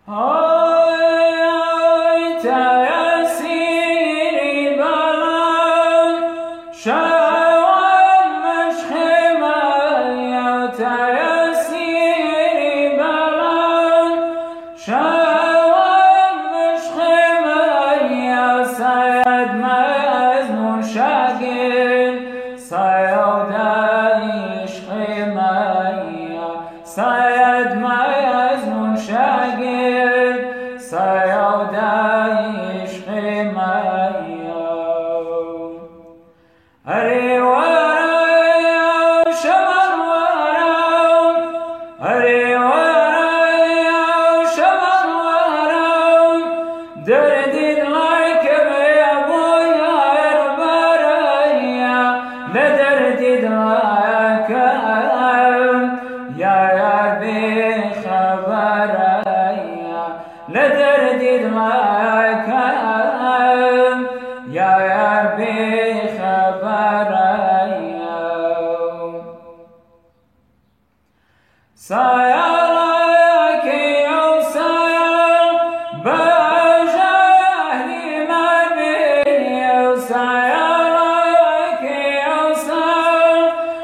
سید مجنون شاگرد سیاد عشق میا اره وارا شمن وارا اره وارا شمن وارا دردید لایک بیا بویا برایا لدردید لایک یا لدردید مکم یا بخبریم سیالکی او سیال بجهلی مرمی او سیالکی او سیال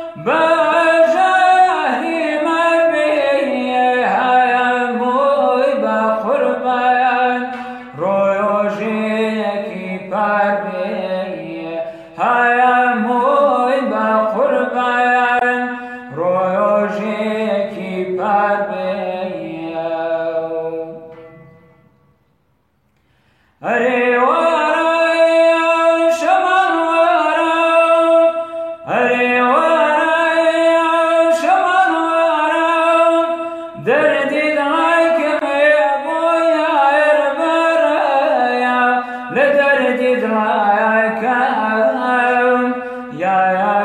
بجهلی مرمی هایم موی بقربان رویوشی پر بیه هایم موی بقربان رویوشی پر بیه اره وارا شمن وارا اره وارا شمن وارا دردید لایک لدردید لایکم یا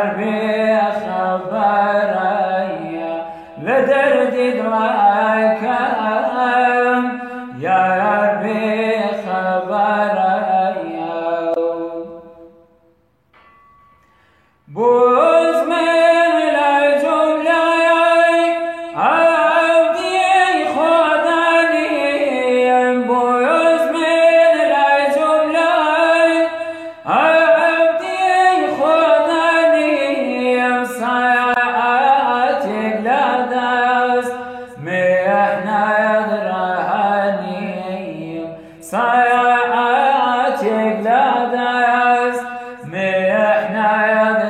بخبریم لدردید لایکم یا بخبریم بوز من لجمله‌ی عبدی خدانیم بوز من لجمله‌ی عبدی خدانیم ساعتی لدست مهنت رهانیم ساعتی لدست مهنت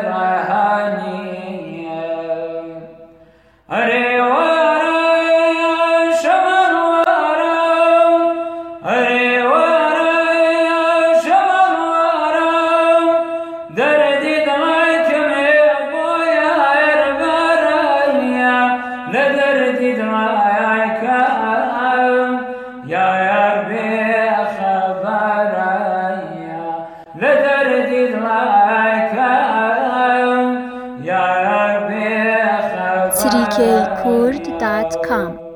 رهانیم اره وارا شمن وارا اره وارا شمن وارا دردید لایکم بویا برایا لدردید لایکم یا بخبریم لدردید لایکم یا بخبریم trkkurd.com